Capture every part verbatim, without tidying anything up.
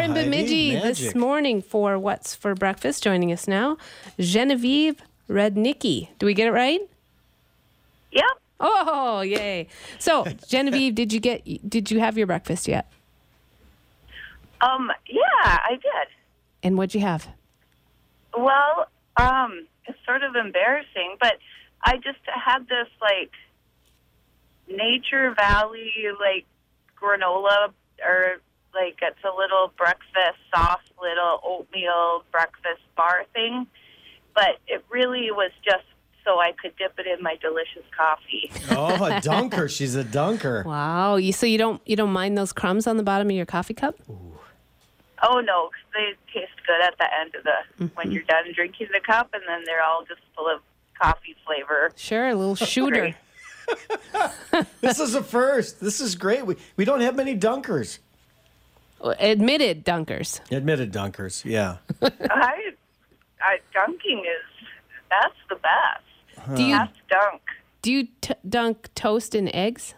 and Bemidji this morning for What's for Breakfast. Joining us now, Genevieve Rednicki. Do we get it right? Yep. Oh, yay. So, Genevieve, did you get, did you have your breakfast yet? Um, yeah, I did. And what'd you have? Well, um, it's sort of embarrassing, but I just had this, like, Nature Valley, like, granola, or, like, it's a little breakfast, soft little oatmeal breakfast bar thing. But it really was just so I could dip it in my delicious coffee. Oh, a dunker. She's a dunker. Wow. You So you don't you don't mind those crumbs on the bottom of your coffee cup? Ooh. Oh, no, 'cause they taste good at the end of the, mm-hmm. when you're done drinking the cup, and then they're all just full of coffee flavor. Sure, a little shooter. This is a first. This is great. We we don't have many dunkers. Admitted dunkers. Admitted dunkers, yeah. I, I, dunking is, that's the best. Huh. Do you have to dunk. Do you t- dunk toast and eggs?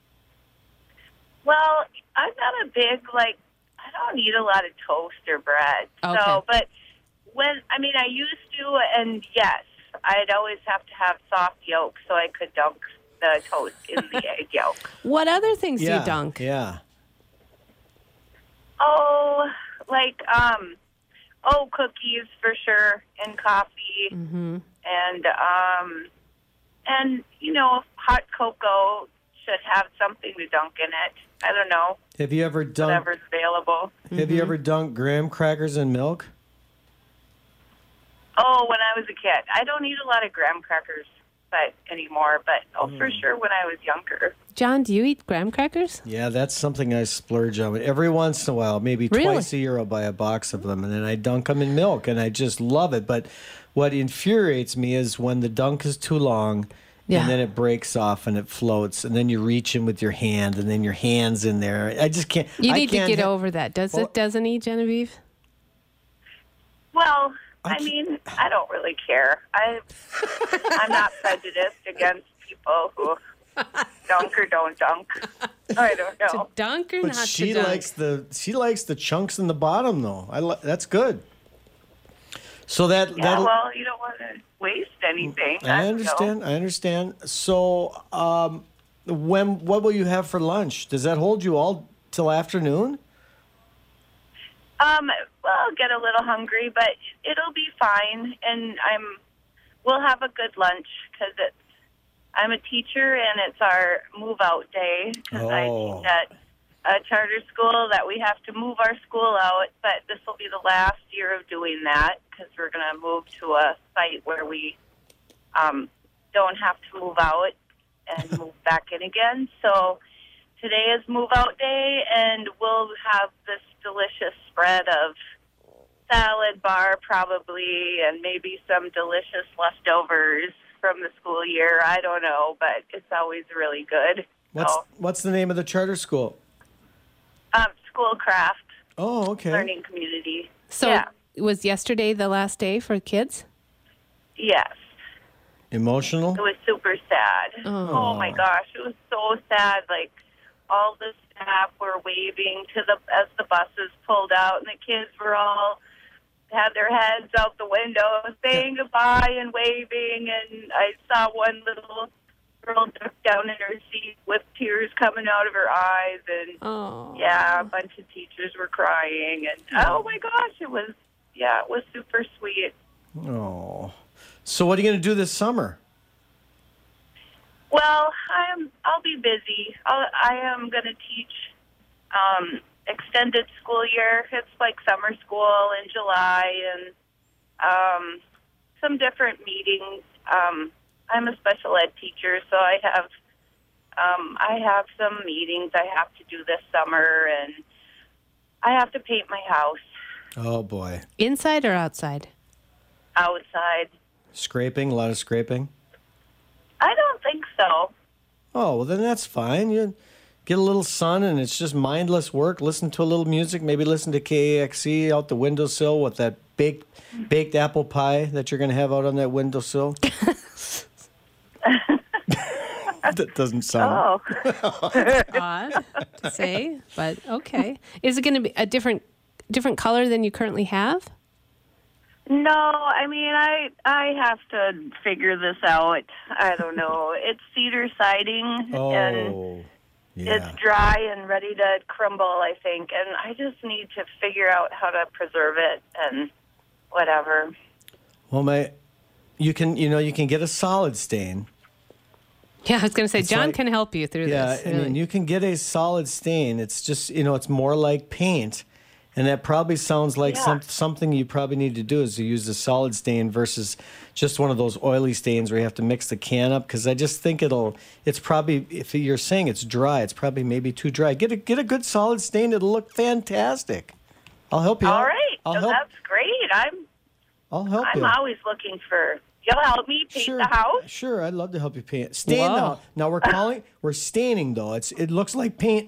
Well, I'm not a big, like, I don't eat a lot of toast or bread. Okay. So, but when, I mean, I used to, and yes, I'd always have to have soft yolk so I could dunk the toast in the egg yolk. What other things yeah, do you dunk? Yeah. Oh, like, um, oh, cookies for sure, and coffee, mm-hmm. and, um, and, you know, hot cocoa should have something to dunk in it. I don't know. Have you ever dunked? Whatever's available. Have Mm-hmm. you ever dunked graham crackers in milk? Oh, when I was a kid. I don't eat a lot of graham crackers but anymore, but oh, for sure when I was younger. John, do you eat graham crackers? Yeah, that's something I splurge on. Every once in a while, maybe Really? twice a year, I'll buy a box of them, and then I dunk them in milk, and I just love it. But what infuriates me is when the dunk is too long, Yeah. and then it breaks off and it floats, and then you reach in with your hand, and then your hand's in there. I just can't. You I need to can't get ha- over that. Does Well- it, doesn't he, Genevieve? Well, I I mean, I don't really care. I, I'm not prejudiced against people who dunk or don't dunk. I don't To know. dunk or But not she to dunk? likes the she likes the chunks in the bottom, though. I li- that's good. So that Yeah, that well, you don't want to waste anything. I don't know. understand. I understand. So, um, when what will you have for lunch? Does that hold you all till afternoon? Um, well, I'll get a little hungry, but it'll be fine, and I'm. We'll have a good lunch because it's. I'm a teacher, and it's our move out day because I Oh. teach at a charter school that we have to move our school out. But this will be the last year of doing that because we're going to move to a site where we um, don't have to move out and move back in again. So today is move out day, and we'll have this delicious spread of salad bar probably, and maybe some delicious leftovers from the school year. I don't know, but it's always really good. What's So, what's the name of the charter school? um, Schoolcraft Oh, okay. Learning Community. So yeah. was yesterday the last day for kids? Yes. Emotional. It was super sad. Oh. Oh my gosh, it was so sad. Like all the staff were waving to the as the buses pulled out, and the kids were all had their heads out the window saying goodbye and waving. And I saw one little girl duck down in her seat with tears coming out of her eyes, and Oh. yeah, a bunch of teachers were crying. And oh my gosh, it was yeah, it was super sweet. Oh. So what are you going to do this summer? Well, I'm. I'll be busy. I'll, I am going to teach um, extended school year. It's like summer school in July, and um, some different meetings. Um, I'm a special ed teacher, so I have um, I have some meetings I have to do this summer, and I have to paint my house Oh boy. Inside or outside? outside. Scraping, a lot of scraping. I don't think so. Oh, well then that's fine. You get a little sun and it's just mindless work. Listen to a little music, maybe listen to K A X E out the windowsill with that baked baked apple pie that you're going to have out on that windowsill. That doesn't sound. Oh, Odd to say, but okay. Is it going to be a different different color than you currently have? No, I mean, I I have to figure this out. I don't know. It's cedar siding, and Oh, yeah. it's dry and ready to crumble, I think. And I just need to figure out how to preserve it and whatever. Well, my, you can, you know, you can get a solid stain. Yeah, I was going to say, It's John like- can help you through Yeah, this. I mean, really. you can get a solid stain. It's just, you know, it's more like paint. And that probably sounds like Yeah. some, something you probably need to do is to use a solid stain versus just one of those oily stains where you have to mix the can up. Because I just think it'll, it's probably, if you're saying it's dry, it's probably maybe too dry. Get a, get a good solid stain. It'll look fantastic. I'll help you All out. right, I'll so help, that's great. I'm I'll help I'm you. always looking for. You'll help me paint Sure, the house. sure. I'd love to help you paint. Stain Wow. now. Now we're calling, we're staining though. It's it looks like paint,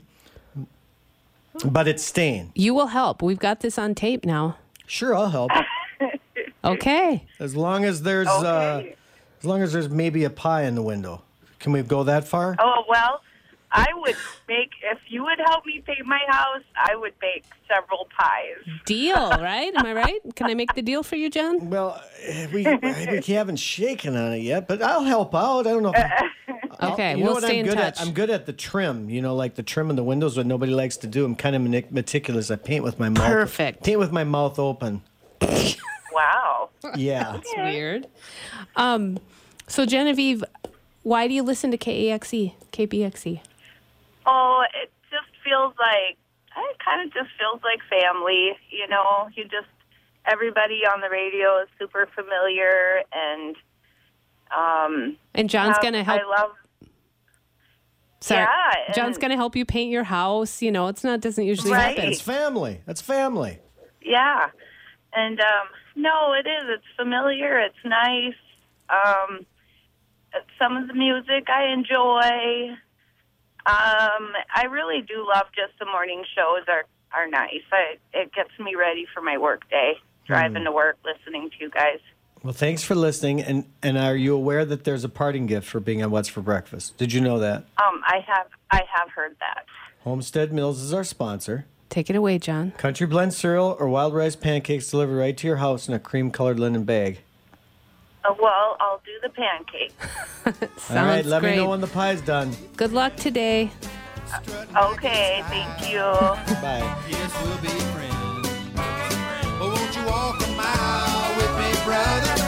but it's stain. You will help. We've got this on tape now. Sure, I'll help. Okay. As long as there's uh, Okay. as long as there's maybe a pie in the window. Can we go that far? Oh well, I would make if you would help me paint my house. I would bake several pies. Deal, right? Am I right? Can I make the deal for you, John? Well, eh, we we haven't shaken on it yet, but I'll help out. I don't know. If I, I'll- Okay, you know we'll what stay I'm in good touch. At? I'm good at the trim. You know, like the trim in the windows, what nobody likes to do. I'm kind of manic- meticulous. I paint with my mouth. Perfect. Paint with my mouth open. Wow. Yeah. It's weird. Um, so Genevieve, why do you listen to K A X E, K B X E? Oh, it just feels like it kind of just feels like family. You know, you just everybody on the radio is super familiar, and um, And John's have- going to help. I love. Sorry. yeah, John's and- going to help you paint your house. You know, it's not doesn't usually Right. happen. It's family. That's family. Yeah, and um, no, it is. It's familiar. It's nice. Um, some of the music I enjoy. Um, I really do love just the morning shows are are nice. I, it gets me ready for my work day. Driving to work, listening to you guys. Well, thanks for listening. And and are you aware that there's a parting gift for being on What's for Breakfast? Did you know that? Um, I have I have heard that. Homestead Mills is our sponsor. Take it away, John. Country blend cereal or wild rice pancakes delivered right to your house in a cream-colored linen bag. Uh, well, I'll do the pancake. Sounds All right, let great. me know when the pie's done. Good luck today. Okay, thank you. Bye. Yes, we'll be friends. Oh, won't you walk a mile with me, brother?